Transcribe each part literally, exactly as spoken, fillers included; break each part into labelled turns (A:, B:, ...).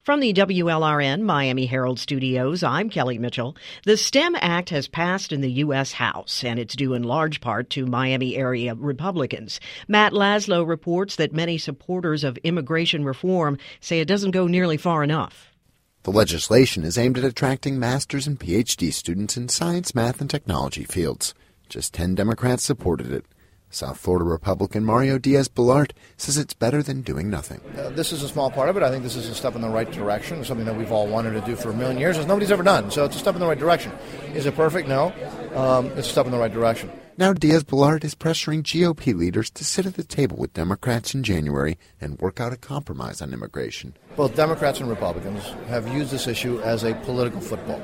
A: From the W L R N Miami Herald Studios, I'm Kelly Mitchell. The STEM Act has passed in the U S House, and it's due in large part to Miami area Republicans. Matt Laszlo reports that many supporters of immigration reform say it doesn't go nearly far enough.
B: The legislation is aimed at attracting master's and P H D students in science, math, and technology fields. Just ten Democrats supported it. South Florida Republican Mario Diaz-Balart says it's better than doing nothing.
C: Uh, this is a small part of it. I think this is a step in the right direction, something that we've all wanted to do for a million years, as nobody's ever done. So it's a step in the right direction. Is it perfect? No. Um, it's a step in the right direction.
B: Now Diaz-Balart is pressuring G O P leaders to sit at the table with Democrats in January and work out a compromise on immigration.
C: Both Democrats and Republicans have used this issue as a political football.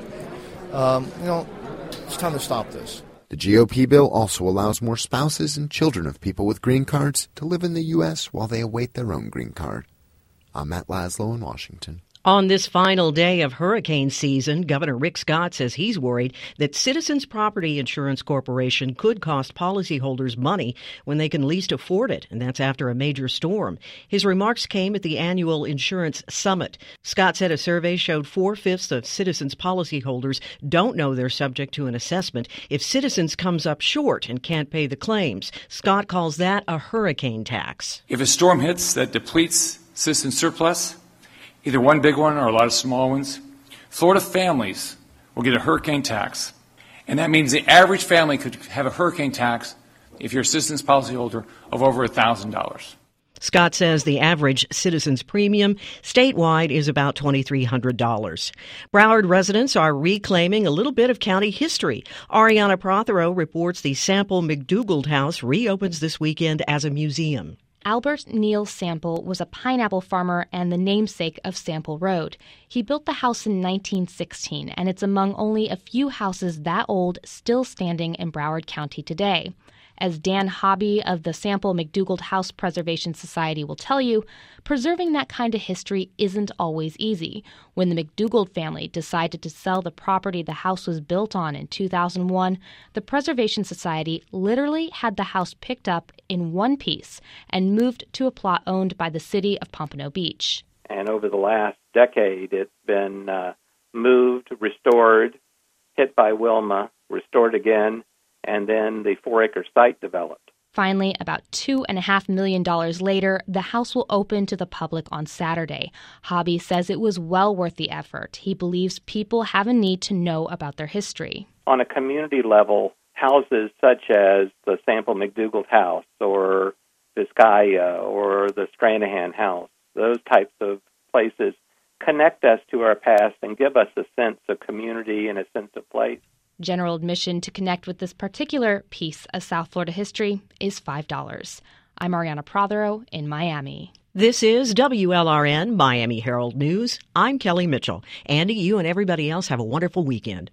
C: Um, you know, it's time to stop this.
B: The G O P bill also allows more spouses and children of people with green cards to live in the U S while they await their own green card. I'm Matt Laszlo in Washington.
A: On this final day of hurricane season, Governor Rick Scott says he's worried that Citizens Property Insurance Corporation could cost policyholders money when they can least afford it, and that's after a major storm. His remarks came at the annual insurance summit. Scott said a survey showed four-fifths of Citizens policyholders don't know they're subject to an assessment if Citizens comes up short and can't pay the claims. Scott calls that a hurricane tax.
D: If a storm hits that depletes Citizens surplus, either one big one or a lot of small ones, Florida families will get a hurricane tax. And that means the average family could have a hurricane tax, if you're a Citizens policyholder, of over one thousand dollars.
A: Scott says the average Citizens premium statewide is about two thousand three hundred dollars. Broward residents are reclaiming a little bit of county history. Ariana Prothero reports the Sample McDougald House reopens this weekend as a museum.
E: Albert Neal Sample was a pineapple farmer and the namesake of Sample Road. He built the house in nineteen sixteen, and it's among only a few houses that old still standing in Broward County today. As Dan Hobby of the Sample McDougald House Preservation Society will tell you, preserving that kind of history isn't always easy. When the McDougald family decided to sell the property the house was built on in two thousand one, the Preservation Society literally had the house picked up in one piece and moved to a plot owned by the city of Pompano Beach.
F: And over the last decade, it's been uh, moved, restored, hit by Wilma, restored again, and then the four-acre site developed.
E: Finally, about two and a half million dollars later, the house will open to the public on Saturday. Hobby says it was well worth the effort. He believes people have a need to know about their history.
F: On a community level, houses such as the Sample McDougald House or Vizcaya or the Stranahan House, those types of places connect us to our past and give us a sense of community and a sense of place.
E: General admission to connect with this particular piece of South Florida history is five dollars. I'm Ariana Prothero in Miami.
A: This is W L R N Miami Herald News. I'm Kelly Mitchell. Andy, you and everybody else have a wonderful weekend.